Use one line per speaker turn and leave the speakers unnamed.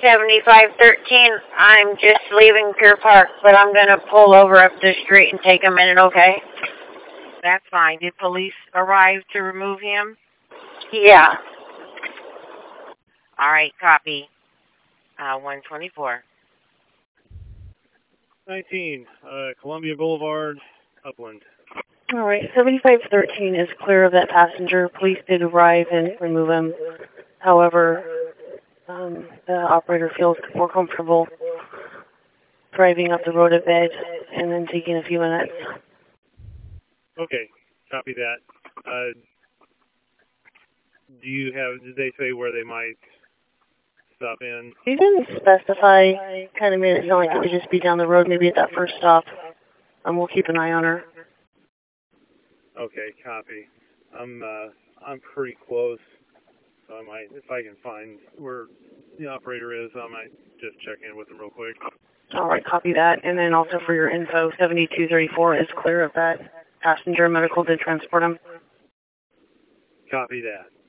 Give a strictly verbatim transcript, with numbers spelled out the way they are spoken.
seventy-five thirteen, I'm just leaving Pier Park, but I'm going to pull over up the street and take a minute, okay?
That's fine. Did police arrive to remove him?
Yeah.
All right, copy. Uh, one twenty-four.
nineteen, uh, Columbia Boulevard, Upland.
All right, seventy-five thirteen is clear of that passenger. Police did arrive and remove him. However, um, the operator feels more comfortable driving up the road a bit and then taking a few minutes.
Okay, copy that. Uh, do you have, did they say where they might stop in?
He didn't specify. Kind of made it sound like it would just be down the road, maybe at that first stop. Um, we'll keep an eye on her.
Okay, copy. I'm uh, I'm pretty close, so I might, if I can find where the operator is, I might just check in with them real quick.
All right, copy that. And then also for your info, seventy-two thirty-four is clear of that passenger. Medical did transport him.
Copy that.